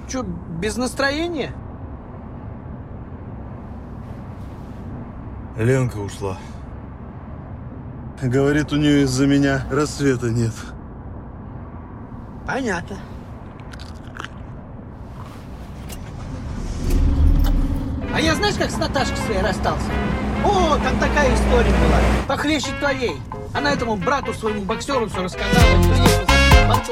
Чё, без настроения? Ленка ушла. Говорит, у нее из-за меня рассвета нет. Понятно. А я знаешь, как с Наташкой своей расстался? О, там такая история была. Похлеще твоей. Она этому брату своему боксеру все рассказала. Он приехал.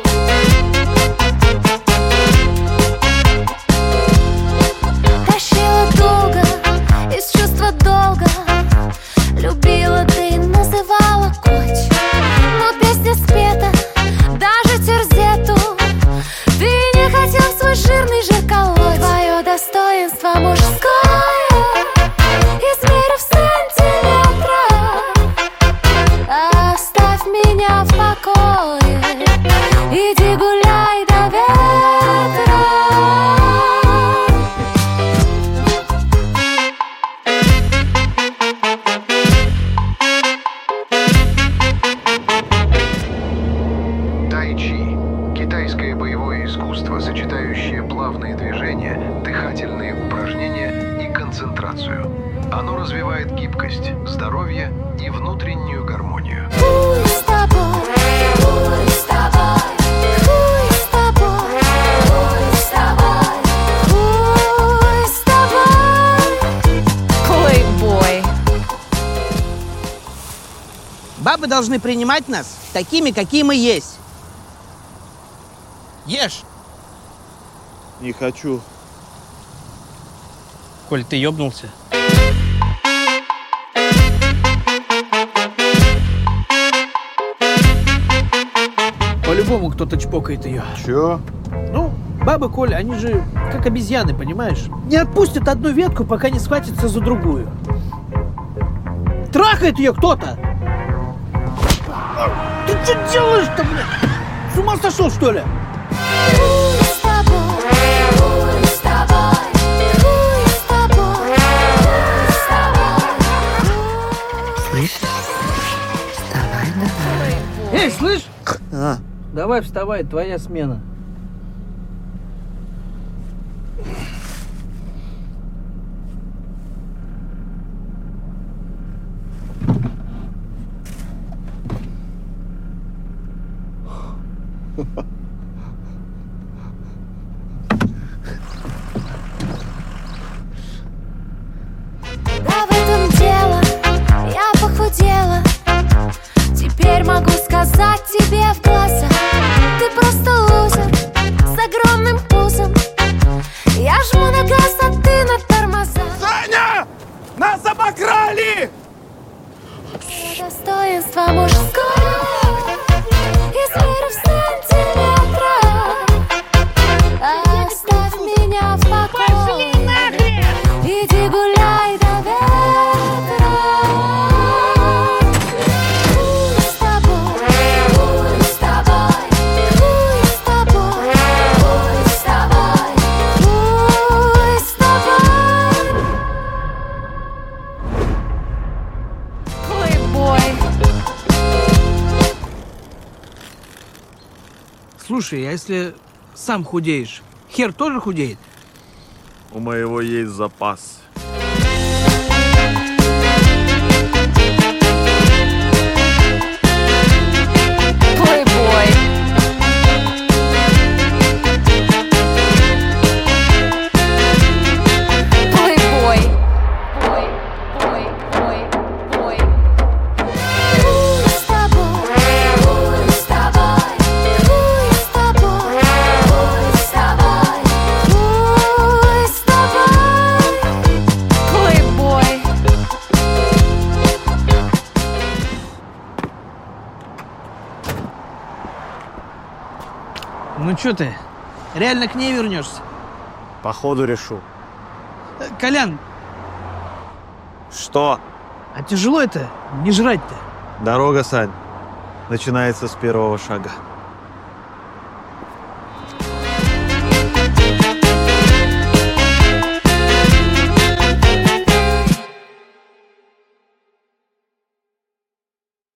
Тащила долго, из чувства долга. Любила ты, называла коч. Но песня спета, даже терзету. Ты не хотел свой жирный жир колоть. Твое достоинство мужское, измерив сантиметра. Оставь меня в покое, иди гуляй до ветра. Тайчи – китайское боевое искусство, сочетающее плавные движения, дыхательные упражнения и концентрацию. Оно развивает гибкость, здоровье и внутреннюю гармонию. Хуй с тобой, хуй с тобой, хуй с тобой, хуй с тобой, хуй с тобой. Плейбой. Бабы должны принимать нас такими, какие мы есть. Ешь. Не хочу. Коль, ты ёбнулся? По-любому кто-то чпокает ее. Чё? Ну, бабы, Коля, они же как обезьяны, понимаешь? Не отпустят одну ветку, пока не схватятся за другую. Трахает ее кто-то! Ты что делаешь-то, блядь? С ума сошел, что ли? Хуй с тобой, хуй с тобой, хуй с тобой, хуй с тобой. Слышишь? Вставай давай. Эй, слышь? А, Давай вставай, твоя смена. Да в этом дело, я похудела. Теперь могу сказать тебе в глаза: ты просто лузер с огромным пузом. Я жму на газ, а ты на тормоза. Саня! Нас обокрали! Достоинство мужское, измерив сантиметра. Оставь меня в покое, иди гуляй до ветра. Хуй с тобой, хуй с тобой, хуй с тобой, хуй с тобой, хуй с тобой. Плейбой. Слушай, а если сам худеешь, хер тоже худеет? У моего есть запас. Плейбой. Плейбой. Бой, бой, бой, бой. Хуй с тобой, хуй с тобой, хуй с тобой, хуй с тобой, хуй с тобой. Плейбой. Ну что ты, реально к ней вернешься? Походу решу. Колян, Что? а тяжело это не жрать-то? Дорога, Сань, начинается с первого шага.